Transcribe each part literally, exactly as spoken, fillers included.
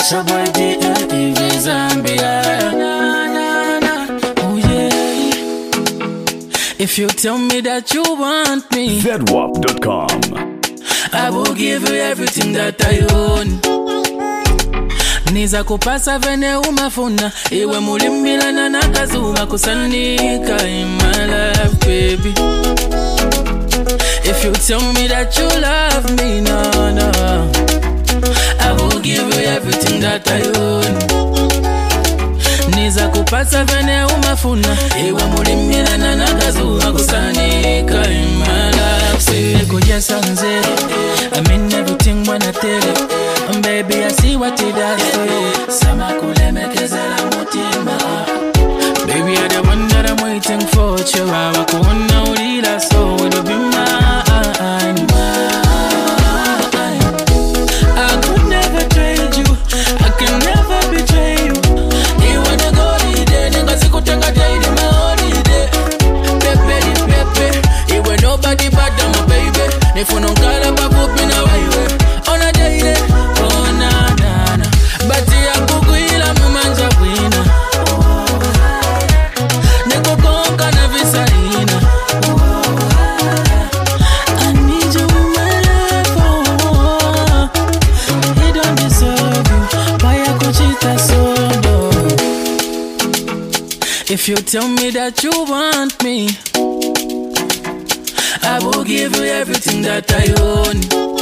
It's your boy D L E V Zambia. Na, na, na. Oh yeah. If you tell me that you want me, Z W A P dot com, I will give you everything that I own. Niza kupasa vene umafuna, iwe mulimila na nakazuma kusanika in my life, baby. If you tell me that you love me, no, no, I will give you everything that I own. Niza kupasa vene umafuna, iwe mulimila na nakazuma kusanika in my life. Say go yes and zero, I mean everything when I tell it. And baby, I see what it does for you. Sama kule mekezela mutima. Baby, you're the one that I'm waiting for. Chewa wakuona ulila, so it'll be mine. I could never trade you, I can never betray you. You wanna go holiday, nigga sikutenga daily my holiday. Pepe di pepe, you ain't nobody but my baby. If you don't call up, I put me na highway on a daily. If you tell me that you want me, I will give you everything that I own.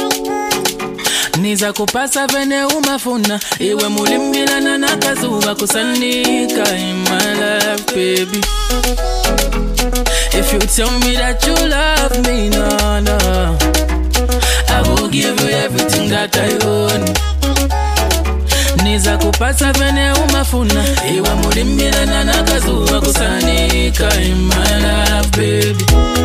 Niza kupasa vene umafuna, iwe mulimila na nakazuba kusanika in my life, baby. If you tell me that you love me, no, no, I will give you everything that I own. Niza kupasa vene umafuna, iwe mulimila na nakazuba kusanika in my life, baby.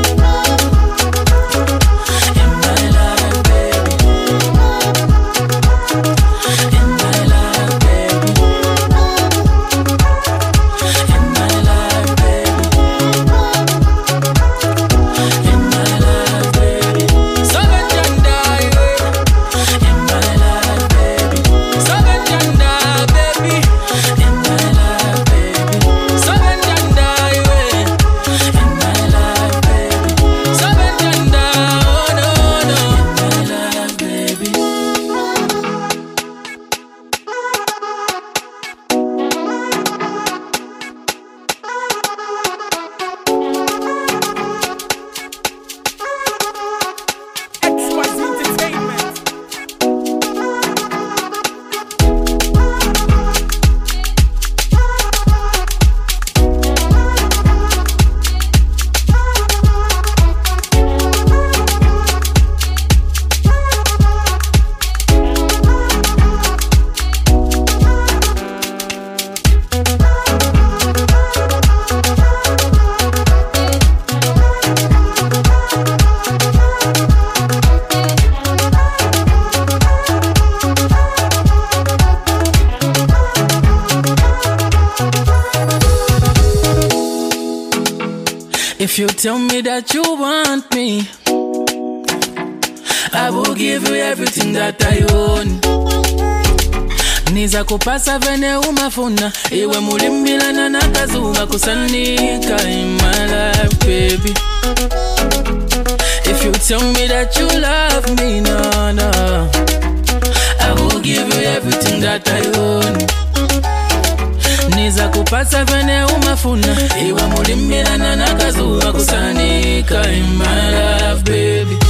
If you tell me that you want me, I will give you everything that I own. Niza kupasa vene umafuna, iwe mulimila na nakazuba kusanika in my life, baby. If you tell me that you love me, no, no, I will give you everything that I own. Niza kupasa vene umafuna, iwe mulimila na nakazuba kusanika in my life, baby.